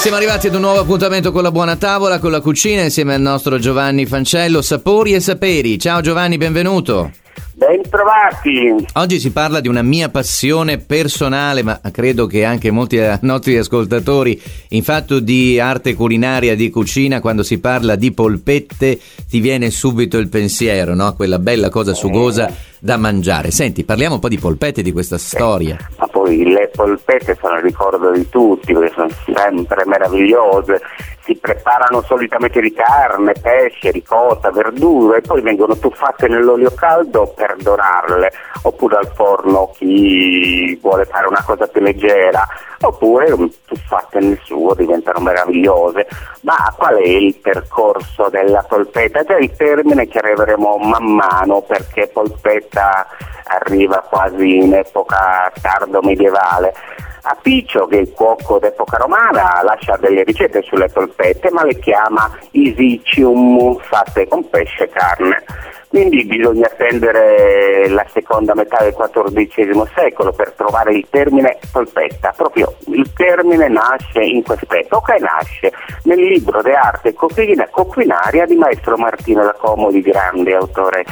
siamo arrivati ad un nuovo appuntamento con la buona tavola, con la cucina, insieme al nostro Giovanni Fancello, Sapori e Saperi. Ciao Giovanni, benvenuto. Ben trovati. Oggi si parla di una mia passione personale, ma credo che anche molti nostri ascoltatori, in fatto di arte culinaria, di cucina, quando si parla di polpette ti viene subito il pensiero, no? Quella bella cosa sugosa da mangiare. Senti, parliamo un po' di polpette, di questa storia. Ma poi le polpette sono il ricordo di tutti, perché sono sempre meravigliose. Si preparano solitamente di carne, pesce, ricotta, verdure e poi vengono tuffate nell'olio caldo per dorarle, oppure al forno chi vuole fare una cosa più leggera, oppure tuffate nel sugo, diventano meravigliose. Ma qual è il percorso della polpetta? Cioè il termine che arriveremo man mano, perché polpetta arriva quasi in epoca tardo medievale. Appicio, che è il cuoco d'epoca romana, lascia delle ricette sulle polpette, ma le chiama isicium, fatte con pesce e carne. Quindi bisogna attendere la seconda metà del XIV secolo per trovare il termine polpetta. Proprio il termine nasce in quest'epoca e nasce nel libro de arte coquinaria di maestro Martino da Como, di grande autore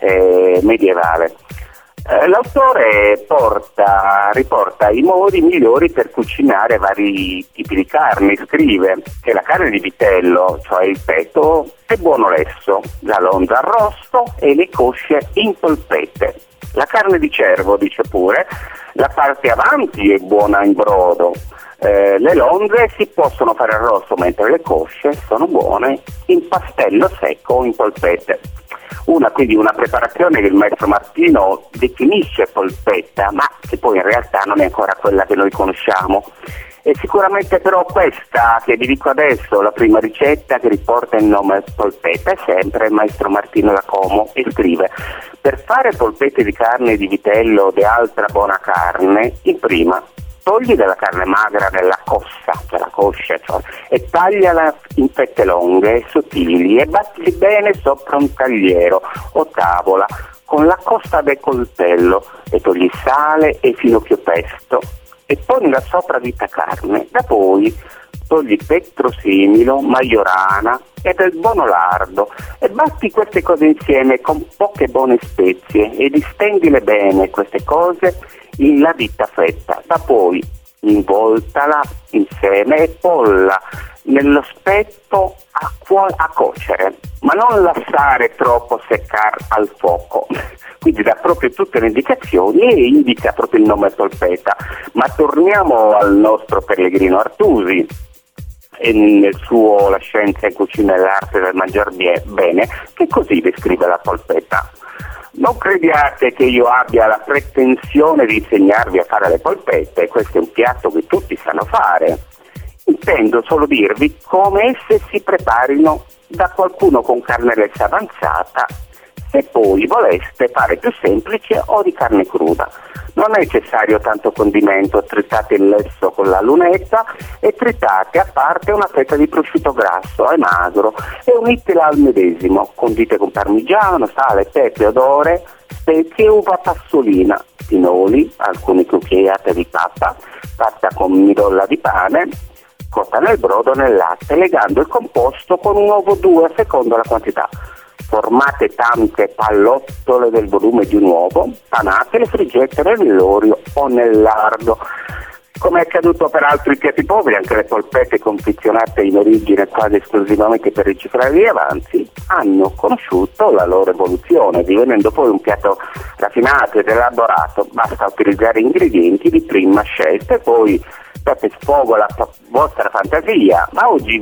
medievale. L'autore riporta i modi migliori per cucinare vari tipi di carne. Scrive che la carne di vitello, cioè il petto, è buono lesso, la lonza arrosto e le cosce in polpette. La carne di cervo, dice pure, la parte avanti è buona in brodo. Le lonze si possono fare arrosto, mentre le cosce sono buone in pastello secco o in polpette. Quindi una preparazione che il maestro Martino definisce polpetta, ma che poi in realtà non è ancora quella che noi conosciamo. E sicuramente però questa che vi dico adesso, la prima ricetta che riporta il nome polpetta, è sempre il maestro Martino da Como, e scrive: per fare polpette di carne di vitello o di altra buona carne, in prima togli della carne magra della cossa, della coscia, cioè, e tagliala in fette lunghe e sottili e battili bene sopra un tagliero o tavola con la costa del coltello e togli sale e finocchio pesto e ponila sopra vita carne. Da poi togli petrosimilo, maiorana e del buono lardo e batti queste cose insieme con poche buone spezie e distendile bene queste cose in la vita fetta. Da poi involtala insieme e polla nello spetto a cuocere, ma non lasciare troppo seccare al fuoco. Quindi dà proprio tutte le indicazioni e indica proprio il nome polpetta. Ma torniamo al nostro Pellegrino Artusi e nel suo La scienza in cucina e l'arte del mangiar bene, che così descrive la polpetta: non crediate che io abbia la pretensione di insegnarvi a fare le polpette, questo è un piatto che tutti sanno fare. Intendo solo dirvi come esse si preparino da qualcuno con carne lessa avanzata, se poi voleste fare più semplice o di carne cruda. Non è necessario tanto condimento, tritate il lesso con la lunetta e tritate a parte una fetta di prosciutto grasso e magro e unitela al medesimo, condite con parmigiano, sale, pepe, odore, spezie e uva passolina, pinoli, alcune cucchiaiate di pappa, fatta con midolla di pane, cotta nel brodo nel latte, legando il composto con un uovo 2 secondo la quantità. Formate tante pallottole del volume di un uovo, panatele, friggetele nell'olio o nel lardo. Come è accaduto per altri piatti poveri, anche le polpette confezionate in origine quasi esclusivamente per riciclare gli avanzi hanno conosciuto la loro evoluzione, divenendo poi un piatto raffinato ed elaborato. Basta utilizzare ingredienti di prima scelta e poi date sfogo alla vostra fantasia. Ma oggi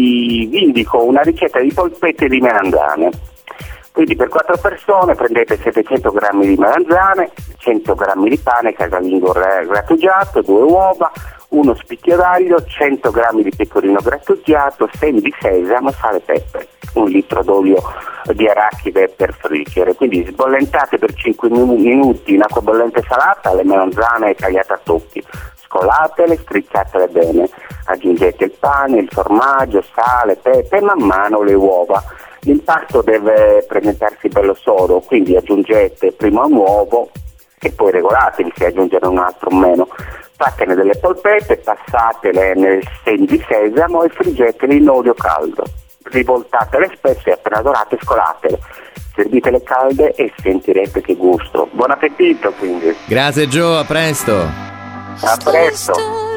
vi indico una ricetta di polpette di melanzane. Quindi per 4 persone prendete 700 g di melanzane, 100 g di pane casalingo grattugiato, 2 uova, 1 spicchio d'aglio, 100 g di pecorino grattugiato, semi di sesamo, sale e pepe, 1 litro d'olio di arachide per friggere. Quindi sbollentate per 5 minuti in acqua bollente salata le melanzane tagliate a tocchi. Scolatele, strizzatele bene, aggiungete il pane, il formaggio, sale, pepe e man mano le uova. L'impasto deve presentarsi bello sodo, quindi aggiungete prima un uovo e poi regolatevi se aggiungere un altro o meno. Fatene delle polpette, passatele nel semi di sesamo e friggetele in olio caldo. Rivoltatele spesso e appena dorate scolatele. Servitele calde e sentirete che gusto. Buon appetito quindi. Grazie Gio, a presto. A presto.